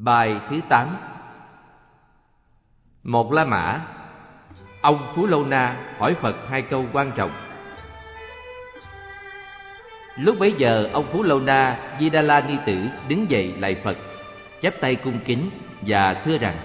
Bài thứ 8. Một La Mã. Ông Phú Lâu Na hỏi Phật hai câu quan trọng. Lúc bấy giờ ông Phú Lâu Na Di Đà La Ni Tử đứng dậy lạy Phật, chắp tay cung kính và thưa rằng: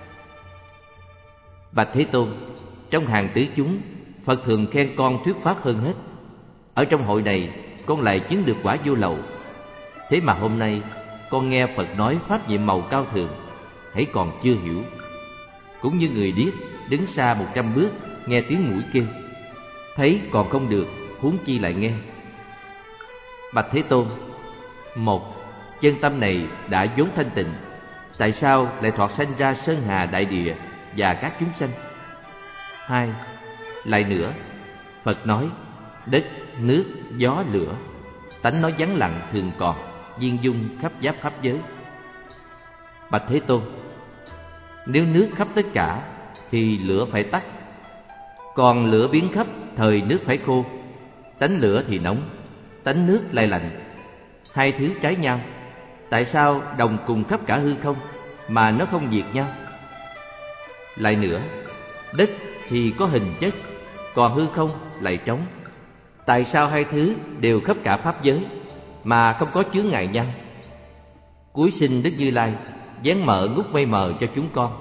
Bạch Thế Tôn, trong hàng tứ chúng, Phật thường khen con thuyết pháp hơn hết. Ở trong hội này, con lại chứng được quả vô lậu. Thế mà hôm nay con nghe Phật nói pháp nhiệm màu cao thượng, hãy còn chưa hiểu. Cũng như người điếc đứng xa 100 bước nghe tiếng mũi kêu, thấy còn không được, huống chi lại nghe. Bạch Thế Tôn, một, chân tâm này đã vốn thanh tịnh, tại sao lại thoạt sanh ra sơn hà đại địa và các chúng sanh? Hai, lại nữa, Phật nói đất, nước, gió, lửa, tánh nó vắng lặng thường còn, viên dung khắp giáp pháp giới. Bạch Thế Tôn, nếu nước khắp tất cả thì lửa phải tắt, còn lửa biến khắp thời nước phải khô. Tánh lửa thì nóng, tánh nước lại lạnh, hai thứ trái nhau. Tại sao đồng cùng khắp cả hư không mà nó không diệt nhau? Lại nữa, đất thì có hình chất, còn hư không lại trống. Tại sao hai thứ đều khắp cả pháp giới mà không có chướng ngại nhau? Cuối sinh Đức Như Lai vén mở ngút mây mờ cho chúng con.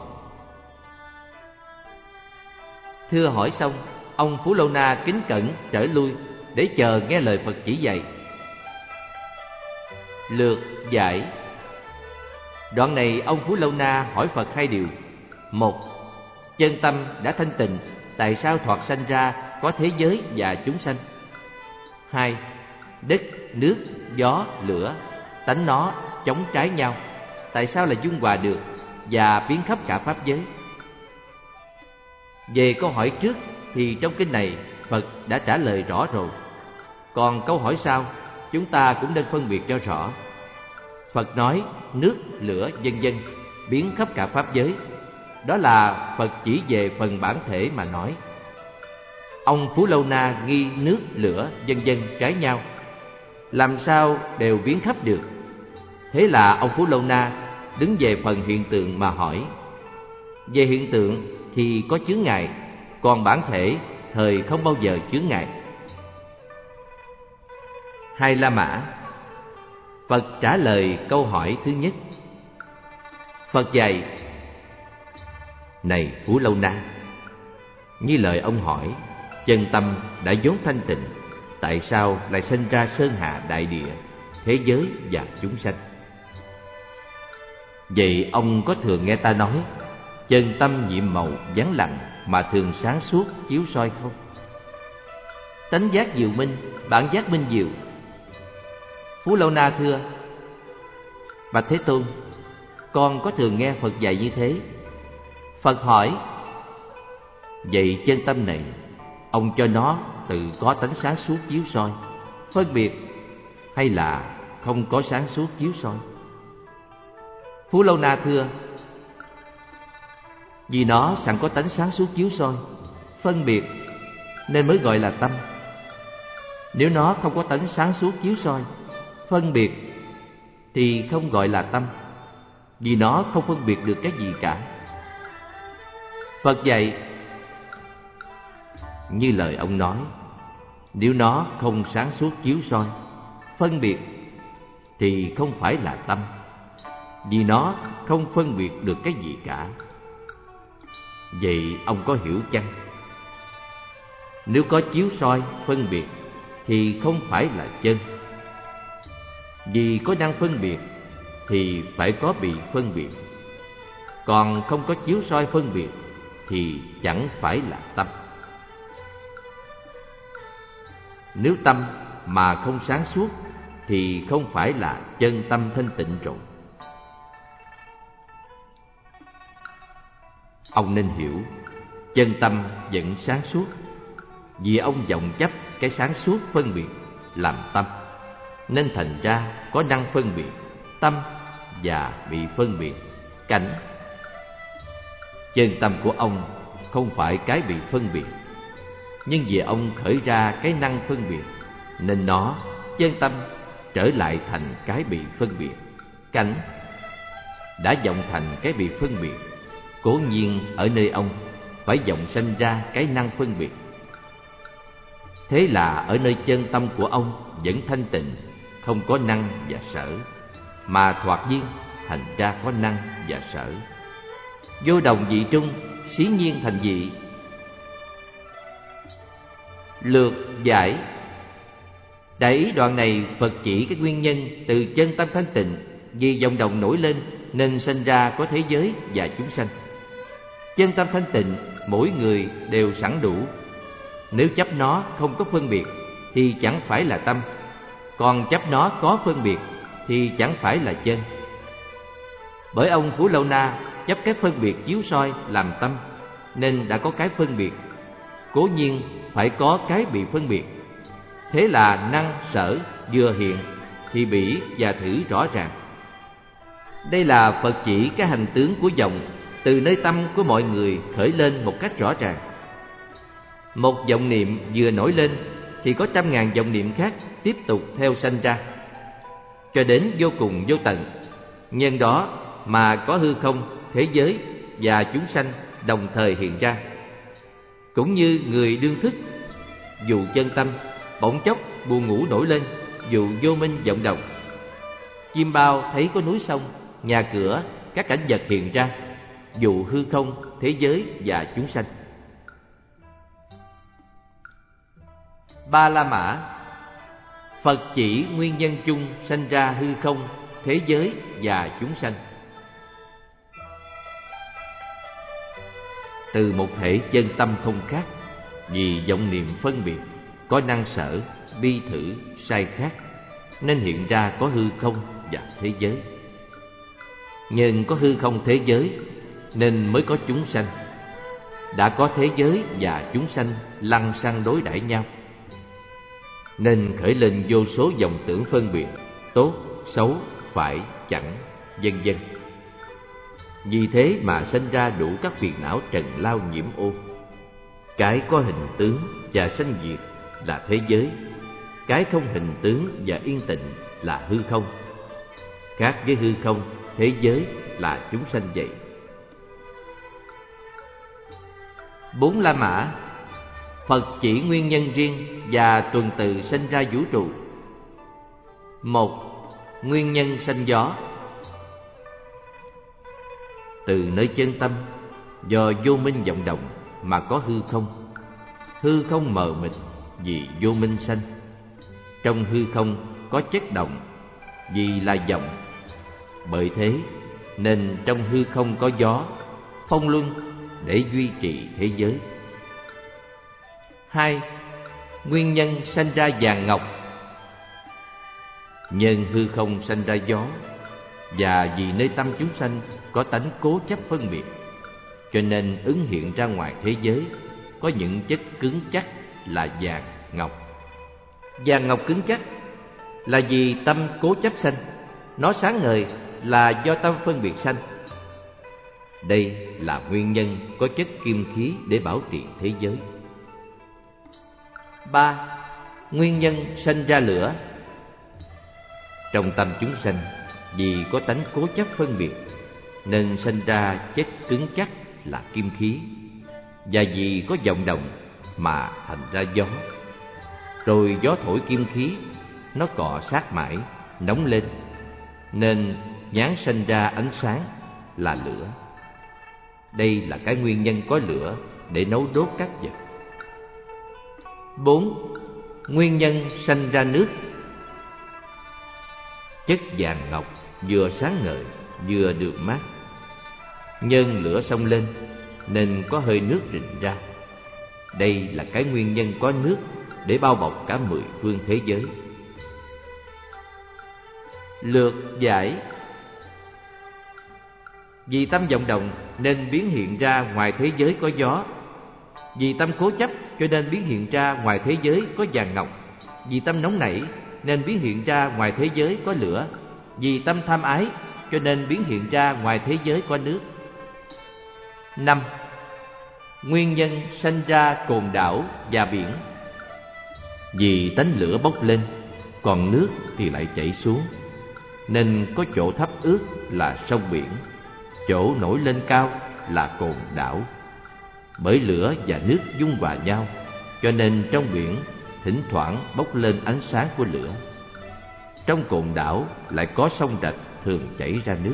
Thưa hỏi xong, ông Phú Lâu Na kính cẩn trở lui để chờ nghe lời Phật chỉ dạy. Lược giải. Đoạn này ông Phú Lâu Na hỏi Phật hai điều. Một, chân tâm đã thanh tịnh, tại sao thoạt sanh ra có thế giới và chúng sanh? Hai, đất, nước, gió, lửa, tánh nó chống trái nhau, tại sao lại dung hòa được và biến khắp cả pháp giới? Về câu hỏi trước thì trong kinh này Phật đã trả lời rõ rồi. Còn câu hỏi sau chúng ta cũng nên phân biệt cho rõ. Phật nói nước, lửa, vân vân biến khắp cả pháp giới, đó là Phật chỉ về phần bản thể mà nói. Ông Phú Lâu Na nghi nước, lửa, vân vân trái nhau, làm sao đều biến khắp được? Thế là ông Phú Lâu Na đứng về phần hiện tượng mà hỏi. Về hiện tượng thì có chướng ngại, còn bản thể thời không bao giờ chướng ngại. Hai La Mã. Phật trả lời câu hỏi thứ nhất. Phật dạy: Này Phú Lâu Na, như lời ông hỏi, chân tâm đã vốn thanh tịnh, tại sao lại sinh ra sơn hà đại địa, thế giới và chúng sanh? Vậy ông có thường nghe ta nói chân tâm nhiệm màu vắng lặng mà thường sáng suốt chiếu soi không? Tánh giác diệu minh, bản giác minh diệu. Phú Lâu Na thưa: Bạch Thế Tôn, con có thường nghe Phật dạy như thế. Phật hỏi: Vậy chân tâm này, ông cho nó tự có tánh sáng suốt chiếu soi, phân biệt, hay là không có sáng suốt chiếu soi? Phú Lâu Na thưa: Vì nó sẵn có tánh sáng suốt chiếu soi, phân biệt, nên mới gọi là tâm. Nếu nó không có tánh sáng suốt chiếu soi, phân biệt, thì không gọi là tâm, vì nó không phân biệt được cái gì cả. Phật dạy: Như lời ông nói, nếu nó không sáng suốt chiếu soi, phân biệt, thì không phải là tâm, vì nó không phân biệt được cái gì cả. Vậy ông có hiểu chăng? Nếu có chiếu soi, phân biệt, thì không phải là chân. Vì có năng phân biệt, thì phải có bị phân biệt. Còn không có chiếu soi phân biệt, thì chẳng phải là tâm. Nếu tâm mà không sáng suốt, thì không phải là chân tâm thanh tịnh rồi. Ông nên hiểu, chân tâm vẫn sáng suốt, vì ông vọng chấp cái sáng suốt phân biệt làm tâm, nên thành ra có năng phân biệt tâm và bị phân biệt cảnh. Chân tâm của ông không phải cái bị phân biệt, nhưng vì ông khởi ra cái năng phân biệt, nên nó, chân tâm, trở lại thành cái bị phân biệt cảnh. đã vọng thành cái bị phân biệt. Cố nhiên ở nơi ông phải vọng sanh ra cái năng phân biệt. Thế là ở nơi chân tâm của ông vẫn thanh tịnh, không có năng và sở, mà thoạt nhiên thành ra có năng và sở. Vô đồng vị trung, xí nhiên thành vị. Lược giải. Đại ý đoạn này Phật chỉ cái nguyên nhân từ chân tâm thanh tịnh vì vọng động nổi lên nên sinh ra có thế giới và chúng sanh. Chân tâm thanh tịnh mỗi người đều sẵn đủ. Nếu chấp nó không có phân biệt thì chẳng phải là tâm, còn chấp nó có phân biệt thì chẳng phải là chân. Bởi ông Phú Lâu Na chấp cái phân biệt chiếu soi làm tâm, nên đã có cái phân biệt. Cố nhiên phải có cái bị phân biệt. Thế là năng sở vừa hiện thì bỉ và thử rõ ràng. Đây là Phật chỉ cái hành tướng của vọng từ nơi tâm của mọi người khởi lên một cách rõ ràng. Một vọng niệm vừa nổi lên thì có 100.000 vọng niệm khác tiếp tục theo sanh ra, cho đến vô cùng vô tận. Nhân đó mà có hư không, thế giới và chúng sanh đồng thời hiện ra. Cũng như người đương thức, dù chân tâm bỗng chốc buồn ngủ nổi lên, dù vô minh vọng động. Chim bao thấy có núi sông, nhà cửa, các cảnh vật hiện ra, dù hư không, thế giới và chúng sanh. Ba La Mã. Phật chỉ nguyên nhân chung sanh ra hư không, thế giới và chúng sanh. Từ một thể chân tâm không khác, vì vọng niệm phân biệt, có năng sở, bi thử, sai khác, nên hiện ra có hư không và thế giới. Nhưng có hư không thế giới nên mới có chúng sanh. Đã có thế giới và chúng sanh lăng xăng đối đãi nhau, nên khởi lên vô số vọng tưởng phân biệt, tốt, xấu, phải, chẳng, vân vân. Vì thế mà sinh ra đủ các phiền não trần lao nhiễm ô. Cái có hình tướng và sanh diệt là thế giới, cái không hình tướng và yên tịnh là hư không. Khác với hư không, thế giới là chúng sanh vậy. Bốn La Mã. Phật chỉ nguyên nhân riêng và tuần tự sanh ra vũ trụ. Một. Nguyên nhân sanh gió. Từ nơi chân tâm, do vô minh vọng động mà có hư không. Hư không mờ mịt vì vô minh sanh. Trong hư không có chất động vì là vọng. Bởi thế nên trong hư không có gió, phong luân để duy trì thế giới. 2. Nguyên nhân sanh ra vàng ngọc. Nhân hư không sanh ra gió, và vì nơi tâm chúng sanh có tánh cố chấp phân biệt, cho nên ứng hiện ra ngoài thế giới có những chất cứng chắc là vàng, ngọc. Vàng ngọc cứng chắc là vì tâm cố chấp sanh, nó sáng ngời là do tâm phân biệt sanh. Đây là nguyên nhân có chất kim khí để bảo trì thế giới. 3. Nguyên nhân sanh ra lửa. Trong tâm chúng sanh, vì có tánh cố chấp phân biệt, nên sanh ra chất cứng chắc là kim khí, và vì có vọng động mà thành ra gió. Rồi gió thổi kim khí, nó cọ sát mãi, nóng lên, nên nhán sanh ra ánh sáng là lửa. Đây là cái nguyên nhân có lửa để nấu đốt các vật. 4. Nguyên nhân sanh ra nước. Chất vàng ngọc vừa sáng ngời vừa được mát, nhân lửa xông lên nên có hơi nước rịn ra. Đây là cái nguyên nhân có nước để bao bọc cả 10 phương thế giới. Lược giải. Vì tâm vọng động nên biến hiện ra ngoài thế giới có gió. Vì tâm cố chấp cho nên biến hiện ra ngoài thế giới có vàng ngọc. Vì tâm nóng nảy nên biến hiện ra ngoài thế giới có lửa. Vì tâm tham ái cho nên biến hiện ra ngoài thế giới có nước. 5. Nguyên nhân sanh ra cồn đảo và biển. Vì tánh lửa bốc lên, còn nước thì lại chảy xuống, nên có chỗ thấp ướt là sông biển. chỗ nổi lên cao là cồn đảo. Bởi lửa và nước dung hòa nhau, cho nên trong biển thỉnh thoảng bốc lên ánh sáng của lửa. Trong cồn đảo lại có sông rạch thường chảy ra nước.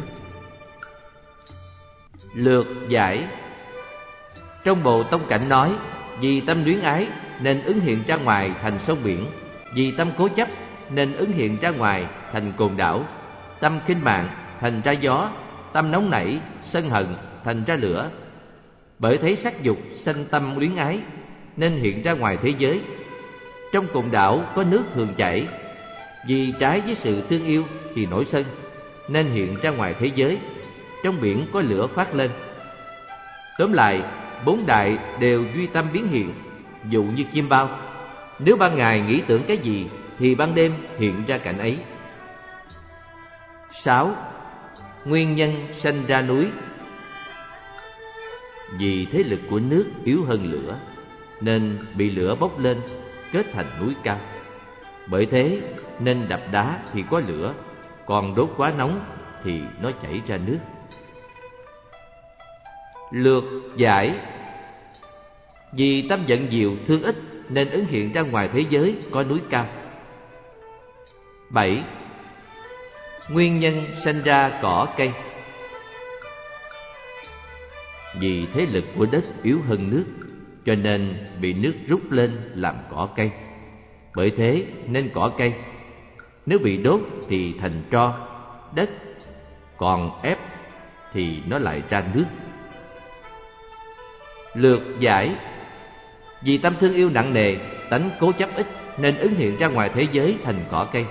Lược giải. Trong Bộ Tông Cảnh nói, vì tâm luyến ái nên ứng hiện ra ngoài thành sông biển, vì tâm cố chấp nên ứng hiện ra ngoài thành cồn đảo, tâm khinh mạng thành ra gió, tâm nóng nảy sân hận thành ra lửa. Bởi thấy sắc dục sanh tâm luyến ái nên hiện ra ngoài thế giới. Trong cồn đảo có nước thường chảy, vì trái với sự thương yêu thì nổi sân nên hiện ra ngoài thế giới. Trong biển có lửa phát lên. Tóm lại, bốn đại đều duy tâm biến hiện, dụ như chim bao. Nếu ban ngày nghĩ tưởng cái gì thì ban đêm hiện ra cảnh ấy. 6. Nguyên nhân sanh ra núi. Vì thế lực của nước yếu hơn lửa nên bị lửa bốc lên kết thành núi cao. Bởi thế nên đập đá thì có lửa, còn đốt quá nóng thì nó chảy ra nước. Lược giải. Vì tâm giận diệu thương ích nên ứng hiện ra ngoài thế giới có núi cao. 7. Nguyên nhân sanh ra cỏ cây. Vì thế lực của đất yếu hơn nước, cho nên bị nước rút lên làm cỏ cây. Bởi thế nên cỏ cây, nếu bị đốt thì thành tro, đất, còn ép thì nó lại ra nước. Lược giải. Vì tâm thương yêu nặng nề, tánh cố chấp ít nên ứng hiện ra ngoài thế giới thành cỏ cây.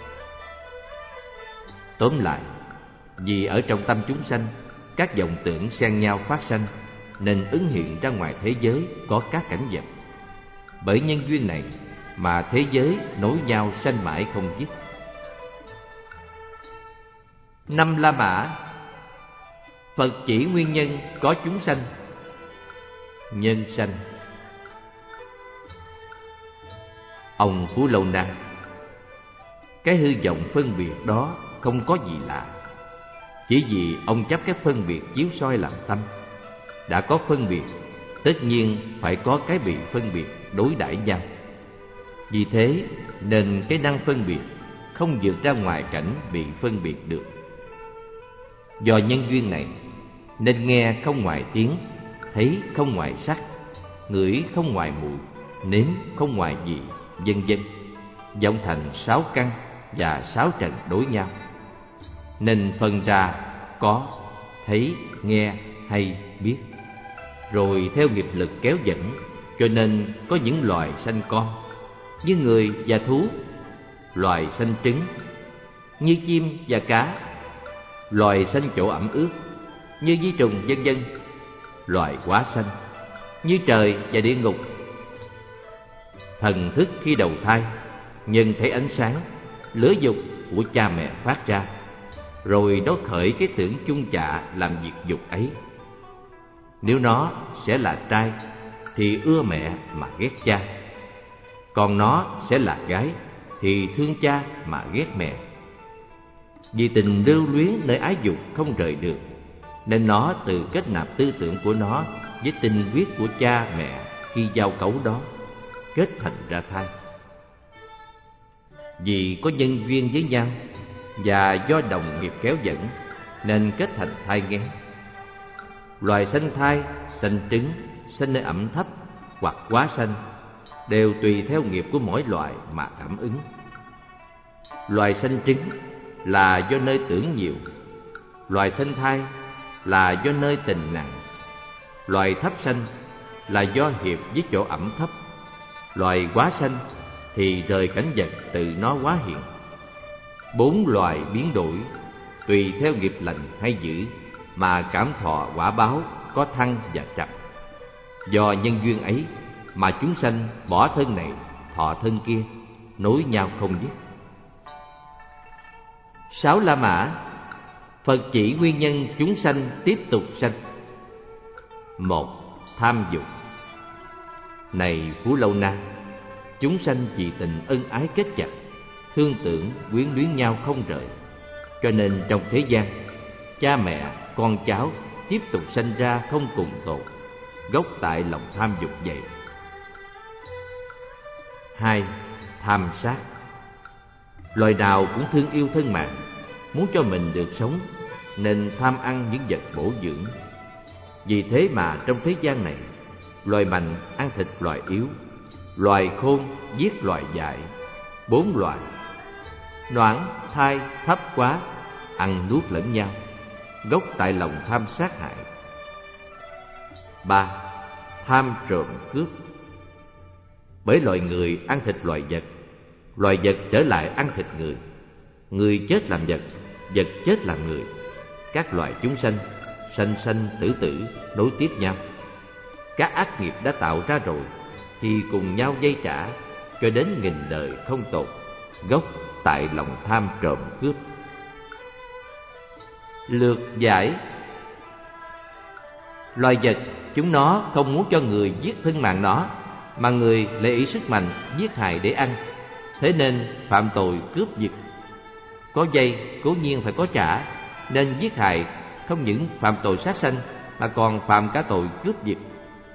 Tóm lại, vì ở trong tâm chúng sanh các vọng tưởng xen nhau phát sanh nên ứng hiện ra ngoài thế giới có các cảnh vật. Bởi nhân duyên này mà thế giới nối nhau sanh mãi không dứt. 5 La Mã. Phật chỉ nguyên nhân có chúng sanh. Nhân sanh. Ông Phú Lâu Na, cái hư vọng phân biệt đó không có gì lạ. Chỉ vì ông chấp cái phân biệt chiếu soi làm tâm. Đã có phân biệt, tất nhiên phải có cái bị phân biệt đối đãi nhau. Vì thế nên cái năng phân biệt không vượt ra ngoài cảnh bị phân biệt được. Do nhân duyên này nên nghe không ngoài tiếng, thấy không ngoài sắc, ngửi không ngoài mùi, nếm không ngoài vị, vân vân, vọng thành 6 căn và 6 trần đối nhau. Nên phân ra có, thấy, nghe hay biết. Rồi theo nghiệp lực kéo dẫn, cho nên có những loài sanh con như người và thú, loài sanh trứng như chim và cá, loài sanh chỗ ẩm ướt như vi trùng vân vân, loài quá sanh như trời và địa ngục. Thần thức khi đầu thai, nhân thấy ánh sáng, lửa dục của cha mẹ phát ra, rồi nó khởi cái tưởng chung chạ làm việc dục ấy. Nếu nó sẽ là trai thì ưa mẹ mà ghét cha, còn nó sẽ là gái thì thương cha mà ghét mẹ. Vì tình lưu luyến nơi ái dục không rời được, nên nó tự kết nạp tư tưởng của nó với tình huyết của cha mẹ khi giao cấu đó, kết thành ra thai. Vì có nhân duyên với nhau và do đồng nghiệp kéo dẫn nên kết thành thai nghén. Loài sanh thai, sanh trứng, sanh nơi ẩm thấp hoặc quá sanh đều tùy theo nghiệp của mỗi loài mà cảm ứng. Loài sanh trứng là do nơi tưởng nhiều, loài sanh thai là do nơi tình nặng, loài thấp sanh là do hiệp với chỗ ẩm thấp, loài quá sanh thì rời cảnh vật tự nó hóa hiện. 4 loài biến đổi tùy theo nghiệp lành hay dữ mà cảm thọ quả báo có thăng và trầm. Do nhân duyên ấy mà chúng sanh bỏ thân này thọ thân kia, nối nhau không dứt. 6 La Mã. Phật chỉ nguyên nhân chúng sanh tiếp tục sanh. 1. Tham dục. Này Phú Lâu Na, chúng sanh vì tình ân ái kết chặt, thương tưởng quyến luyến nhau không rời, cho nên trong thế gian cha mẹ, con cháu tiếp tục sanh ra không cùng tột, gốc tại lòng tham dục vậy. 2. Tham sát. Loài nào cũng thương yêu thân mạng, muốn cho mình được sống, nên tham ăn những vật bổ dưỡng. Vì thế mà trong thế gian này, loài mạnh ăn thịt loài yếu, loài khôn giết loài dại. 4 loài noãn, thai, thấp quá ăn nuốt lẫn nhau, gốc tại lòng tham sát hại. 3. Tham trộm cướp. Bởi loài người ăn thịt loài vật trở lại ăn thịt người, người chết làm vật, vật chết làm người. Các loài chúng sanh, sanh sanh tử tử nối tiếp nhau. Các ác nghiệp đã tạo ra rồi thì cùng nhau dây trả cho đến nghìn đời không tột, gốc tại lòng tham trộm cướp. Lược giải. Loài vật chúng nó không muốn cho người giết thân mạng nó, mà người lại ý sức mạnh giết hại để ăn, thế nên phạm tội cướp giật. Có dây cố nhiên phải có trả, nên giết hại không những phạm tội sát sanh mà còn phạm cả tội cướp giật.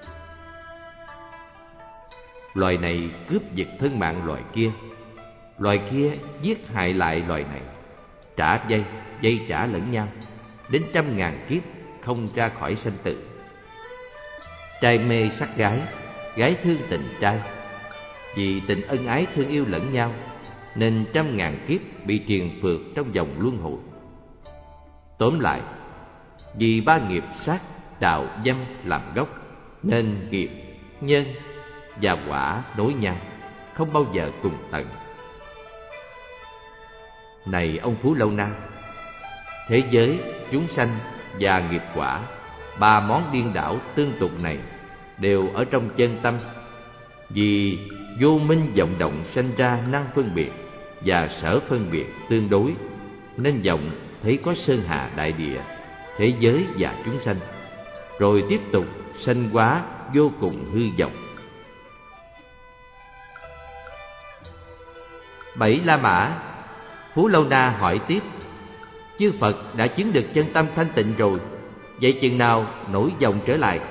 Loài này cướp giật thân mạng loài kia giết hại lại loài này, trả dây trả lẫn nhau, đến 100.000 kiếp không ra khỏi sanh tử. Trai mê sắc gái, gái thương tình trai, vì tình ân ái thương yêu lẫn nhau, nên 100.000 kiếp bị triền phượt trong vòng luân hồi. Tóm lại, vì 3 nghiệp sát, đạo, dâm làm gốc, nên nghiệp, nhân và quả nối nhau, không bao giờ cùng tận. Này ông Phú Lâu Na, thế giới, chúng sanh và nghiệp quả, 3 món điên đảo tương tục này đều ở trong chân tâm. Vì vô minh vọng động sanh ra năng phân biệt và sở phân biệt tương đối, nên vọng thấy có sơn hà đại địa, thế giới và chúng sanh, rồi tiếp tục sanh hóa vô cùng hư vọng. 7. La Mã. Phú Lâu Na hỏi tiếp: chư Phật đã chứng được chân tâm thanh tịnh rồi, vậy chừng nào nổi vọng trở lại?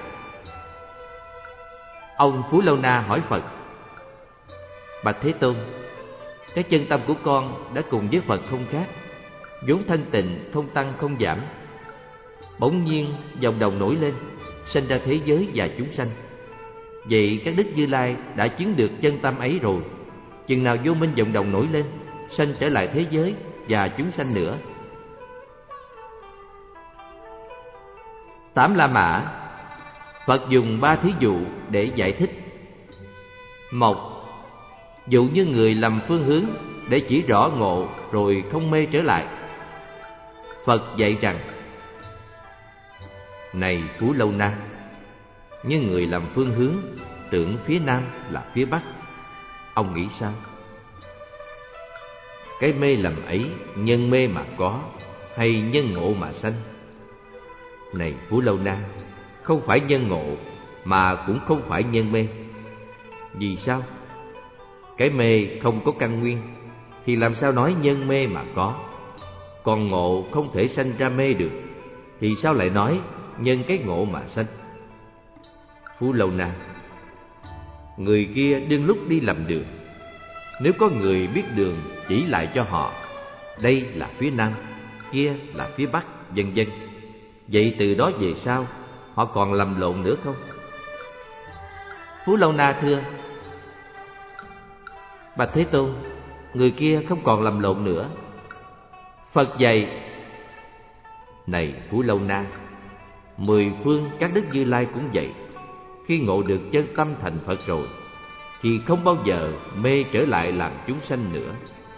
Ông Phú Lâu Na hỏi Phật: bạch Thế Tôn, cái chân tâm của con đã cùng với Phật không khác, vốn thanh tịnh không tăng không giảm. Bỗng nhiên vọng động nổi lên, sanh ra thế giới và chúng sanh. Vậy các đức Như Lai đã chứng được chân tâm ấy rồi, chừng nào vô minh vọng động nổi lên, sanh trở lại thế giới và chúng sanh nữa? 8. La Mã. Phật dùng 3 thí dụ để giải thích. 1. Dụ như người lầm phương hướng để chỉ rõ ngộ rồi không mê trở lại. Phật dạy rằng: này Phú Lâu Na, như người lầm phương hướng, tưởng phía nam là phía bắc, ông nghĩ sao? Cái mê lầm ấy nhân mê mà có, hay nhân ngộ mà sanh? Này Phú Lâu Na, không phải nhân ngộ mà cũng không phải nhân mê. Vì sao? Cái mê không có căn nguyên thì làm sao nói nhân mê mà có? Còn ngộ không thể sanh ra mê được thì sao lại nói nhân cái ngộ mà sanh? Phú Lâu Na, người kia đương lúc đi lầm đường, nếu có người biết đường chỉ lại cho họ, đây là phía nam, kia là phía bắc, vân vân, vậy từ đó về sau họ còn lầm lộn nữa không? Phú Lâu Na thưa: bạch Thế Tôn, người kia không còn lầm lộn nữa. Phật dạy: này Phú Lâu Na, 10 phương các đức Như Lai cũng vậy. Khi ngộ được chân tâm thành Phật rồi thì không bao giờ mê trở lại làm chúng sanh nữa.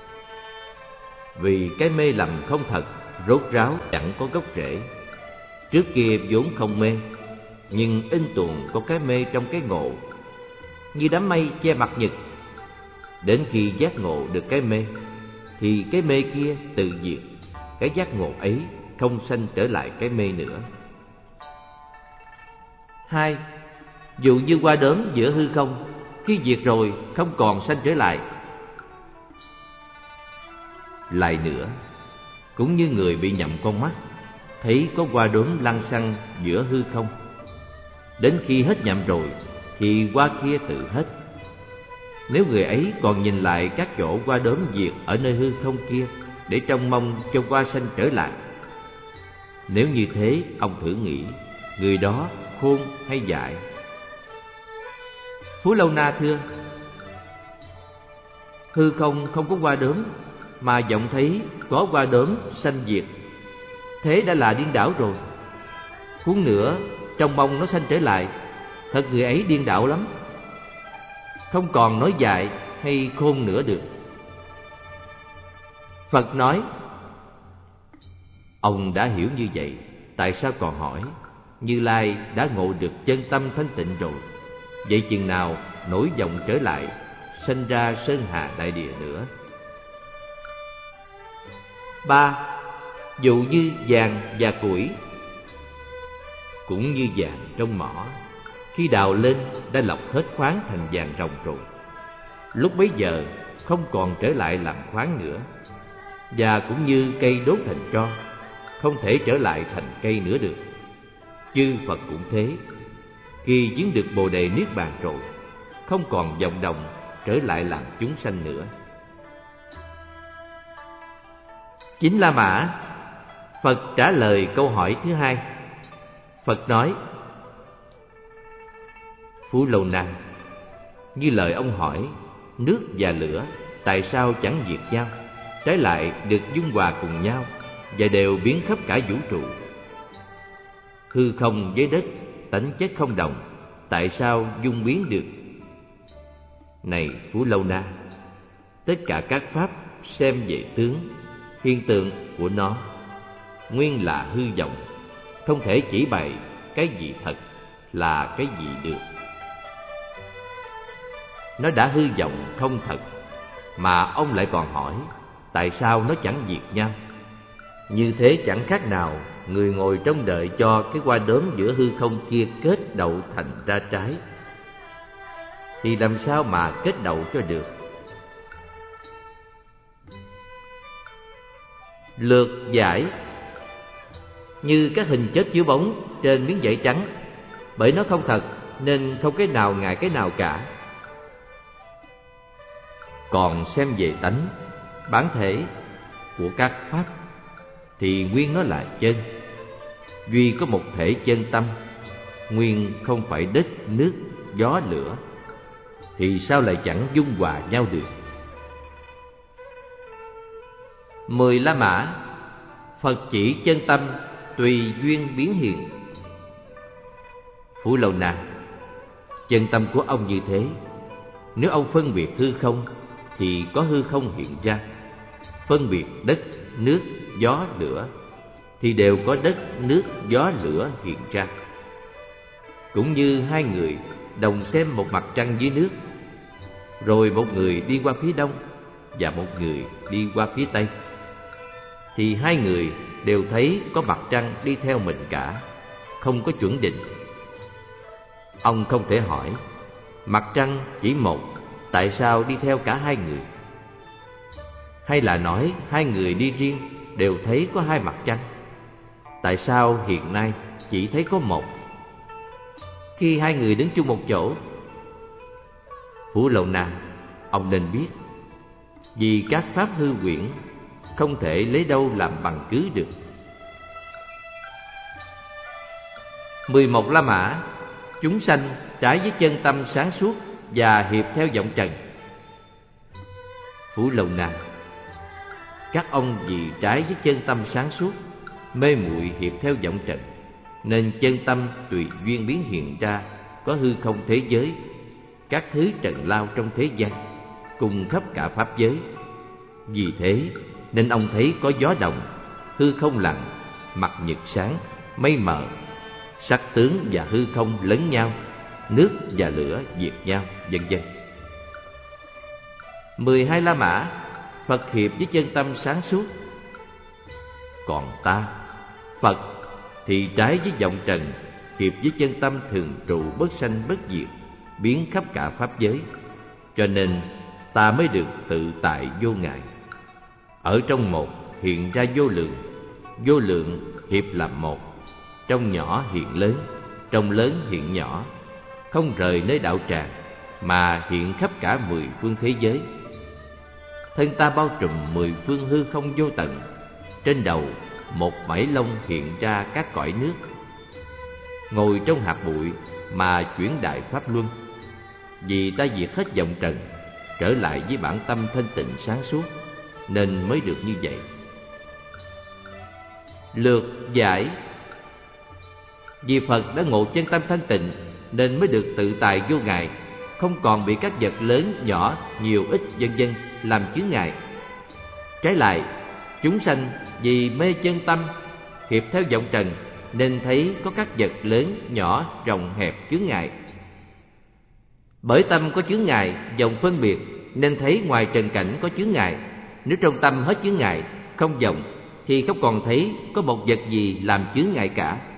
Vì cái mê lầm không thật, rốt ráo, chẳng có gốc rễ. Trước kia vốn không mê, nhưng in tuồng có cái mê trong cái ngộ, như đám mây che mặt nhật. Đến khi giác ngộ được cái mê thì cái mê kia tự diệt, cái giác ngộ ấy không sanh trở lại cái mê nữa. 2. Dụ như hoa đốm giữa hư không, khi diệt rồi không còn sanh trở lại. Lại nữa, cũng như người bị nhầm con mắt, thấy có hoa đốm lăng xăng giữa hư không. Đến khi hết nhậm rồi thì hoa kia tự hết. Nếu người ấy còn nhìn lại các chỗ hoa đốm diệt ở nơi hư không kia để trông mong cho hoa xanh trở lại, nếu như thế, ông thử nghĩ, người đó khôn hay dại? Phú Lâu Na thưa: hư không không có hoa đốm, mà vọng thấy có hoa đốm sanh diệt, thế đã là điên đảo rồi. Huống nữa, trông mong nó sanh trở lại, thật người ấy điên đảo lắm, không còn nói dại hay khôn nữa được. Phật nói: ông đã hiểu như vậy, tại sao còn hỏi? Như Lai đã ngộ được chân tâm thanh tịnh rồi, vậy chừng nào nổi vọng trở lại, sanh ra sơn hà đại địa nữa? 3. Dụ như vàng và củi. Cũng như vàng trong mỏ, khi đào lên đã lọc hết khoáng thành vàng ròng rồi, lúc bấy giờ không còn trở lại làm khoáng nữa. Và cũng như cây đốt thành tro, không thể trở lại thành cây nữa được. Chư Phật cũng thế, khi chứng được Bồ Đề Niết Bàn rồi, không còn vọng động trở lại làm chúng sanh nữa. 9 La Mã. Phật trả lời câu hỏi thứ hai. Phật nói: Phú Lâu Na, như lời ông hỏi, nước và lửa tại sao chẳng diệt nhau, trái lại được dung hòa cùng nhau và đều biến khắp cả vũ trụ? Hư không với đất tánh chất không đồng, tại sao dung biến được? Này Phú Lâu Na, tất cả các pháp xem về tướng, hiện tượng của nó nguyên là hư vọng, không thể chỉ bày cái gì thật là cái gì được. Nó đã hư vọng không thật, mà ông lại còn hỏi tại sao nó chẳng diệt nhau? Như thế chẳng khác nào người ngồi trông đợi cho cái hoa đốm giữa hư không kia kết đậu thành ra trái, thì làm sao mà kết đậu cho được? Lược giải. Như các hình chất chiếu bóng trên miếng vải trắng, bởi nó không thật nên không cái nào ngại cái nào cả. Còn xem về tánh, bản thể của các pháp, thì nguyên nó là chân, duy có một thể chân tâm, nguyên không phải đất, nước, gió, lửa, thì sao lại chẳng dung hòa nhau được? 10 La Mã. Phật chỉ chân tâm tùy duyên biến hiện. Phú Lâu Na, chân tâm của ông như thế, nếu ông phân biệt hư không thì có hư không hiện ra, phân biệt đất, nước, gió, lửa thì đều có đất, nước, gió, lửa hiện ra. Cũng như hai người đồng xem một mặt trăng dưới nước, rồi một người đi qua phía đông và một người đi qua phía tây, thì hai người đều thấy có mặt trăng đi theo mình cả, không có chuẩn định. Ông không thể hỏi mặt trăng chỉ một, tại sao đi theo cả hai người? Hay là nói hai người đi riêng đều thấy có hai mặt trăng, tại sao hiện nay chỉ thấy có một, khi hai người đứng chung một chỗ? Phú Lâu Na, ông nên biết, vì các pháp hư quyển không thể lấy đâu làm bằng cứ được. 11 La Mã. Chúng sanh trái với chân tâm sáng suốt và hiệp theo vọng trần. Phú Lâu Na, các ông vì trái với chân tâm sáng suốt, mê muội hiệp theo vọng trần, nên chân tâm tùy duyên biến hiện ra có hư không thế giới, các thứ trần lao trong thế gian, cùng khắp cả pháp giới. Vì thế nên ông thấy có gió động, hư không lặng, mặt nhật sáng, mây mờ, sắc tướng và hư không lẫn nhau, nước và lửa diệt nhau, vân vân. 12 La Mã. Phật hiệp với chân tâm sáng suốt. Còn ta, Phật, thì trái với vọng trần, hiệp với chân tâm thường trụ bất sanh bất diệt, biến khắp cả pháp giới, cho nên ta mới được tự tại vô ngại. Ở trong một hiện ra vô lượng, vô lượng hiệp làm một, trong nhỏ hiện lớn, trong lớn hiện nhỏ, không rời nơi đạo tràng mà hiện khắp cả 10 phương thế giới. Thân ta bao trùm 10 phương hư không vô tận, trên đầu một mảy lông hiện ra các cõi nước. Ngồi trong hạt bụi mà chuyển đại pháp luân, vì ta diệt hết vọng trần, trở lại với bản tâm thanh tịnh sáng suốt, nên mới được như vậy. Lược giải: vì Phật đã ngộ chân tâm thanh tịnh nên mới được tự tại vô ngại, không còn bị các vật lớn nhỏ, nhiều ít vân vân làm chướng ngại. Trái lại, chúng sanh vì mê chân tâm, hiệp theo vọng trần, nên thấy có các vật lớn nhỏ, rộng hẹp chướng ngại. Bởi tâm có chướng ngại, vọng phân biệt, nên thấy ngoài trần cảnh có chướng ngại. Nếu trong tâm hết chướng ngại, không vọng, thì không còn thấy có một vật gì làm chướng ngại cả.